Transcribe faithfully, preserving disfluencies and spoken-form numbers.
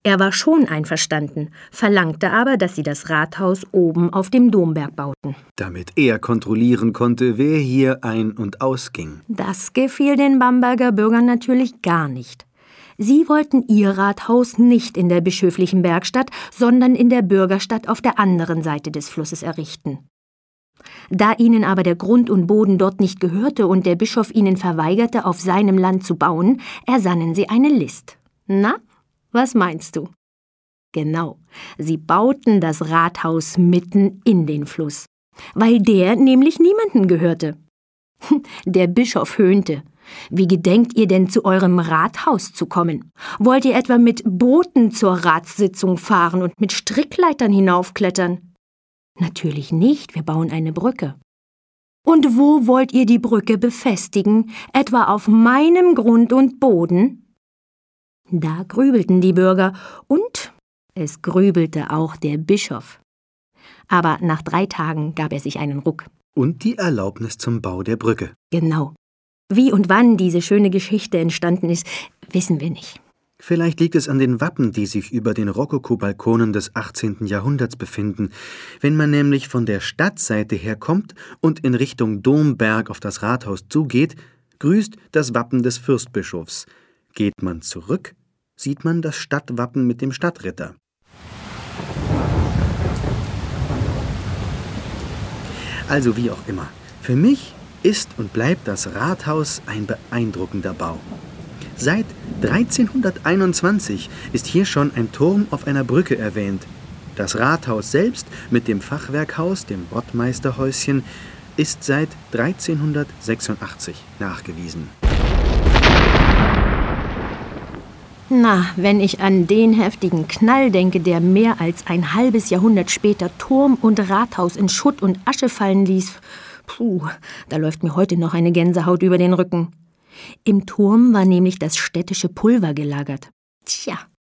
Er war schon einverstanden, verlangte aber, dass sie das Rathaus oben auf dem Domberg bauten. Damit er kontrollieren konnte, wer hier ein- und ausging. Das gefiel den Bamberger Bürgern natürlich gar nicht. Sie wollten ihr Rathaus nicht in der bischöflichen Bergstadt, sondern in der Bürgerstadt auf der anderen Seite des Flusses errichten. Da ihnen aber der Grund und Boden dort nicht gehörte und der Bischof ihnen verweigerte, auf seinem Land zu bauen, ersannen sie eine List. Na, was meinst du? Genau, sie bauten das Rathaus mitten in den Fluss, weil der nämlich niemandem gehörte. Der Bischof höhnte. Wie gedenkt ihr denn zu eurem Rathaus zu kommen? Wollt ihr etwa mit Booten zur Ratssitzung fahren und mit Strickleitern hinaufklettern? Natürlich nicht, wir bauen eine Brücke. Und wo wollt ihr die Brücke befestigen? Etwa auf meinem Grund und Boden? Da grübelten die Bürger und es grübelte auch der Bischof. Aber nach drei Tagen gab er sich einen Ruck. Und die Erlaubnis zum Bau der Brücke. Genau. Wie und wann diese schöne Geschichte entstanden ist, wissen wir nicht. Vielleicht liegt es an den Wappen, die sich über den Rokoko-Balkonen des achtzehnten Jahrhunderts befinden. Wenn man nämlich von der Stadtseite her kommt und in Richtung Domberg auf das Rathaus zugeht, grüßt das Wappen des Fürstbischofs. Geht man zurück, sieht man das Stadtwappen mit dem Stadtritter. Also wie auch immer, für mich ist und bleibt das Rathaus ein beeindruckender Bau. Seit dreizehnhunderteinundzwanzig ist hier schon ein Turm auf einer Brücke erwähnt. Das Rathaus selbst mit dem Fachwerkhaus, dem Rottmeisterhäuschen, ist seit dreizehnhundertsechsundachtzig nachgewiesen. Na, wenn ich an den heftigen Knall denke, der mehr als ein halbes Jahrhundert später Turm und Rathaus in Schutt und Asche fallen ließ, puh, da läuft mir heute noch eine Gänsehaut über den Rücken. Im Turm war nämlich das städtische Pulver gelagert. Tja,